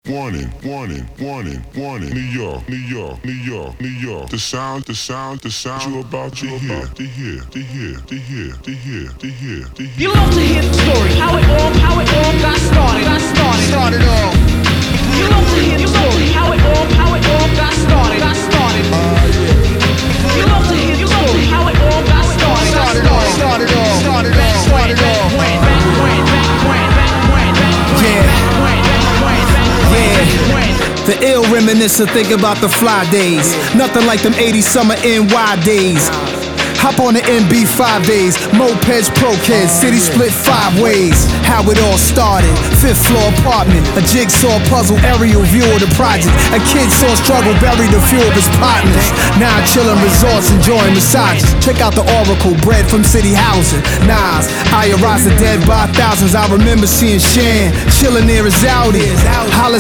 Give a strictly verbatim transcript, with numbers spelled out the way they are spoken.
Warning, warning, warning, warning. New York, New York, New York, New York. The sound, the sound, the sound you're about to hear, to hear, to hear, to hear, to hear, to hear, to hear. You love to hear the story, how it all, how it all got started, got started, started off. You love to hear the story, how it all, how it all got started, got started. You love to hear the story, how it all got started, started off, started off, started off, started off. When, back when, back when, back when, back when, back when, back when, back when. The ill reminiscent, think about the fly days. Nothing like them eighties summer N Y days. Hop on the M B five days, mopeds, pro-kids, city split five ways. How it all started, fifth floor apartment, a jigsaw puzzle, aerial view of the project. A kid saw struggle, buried a few of his partners. Now chillin' resorts, enjoying massages. Check out the Oracle, bread from city housing. Nas, I arise the dead by thousands. I remember seeing Shan, chillin' near his Audi. Holla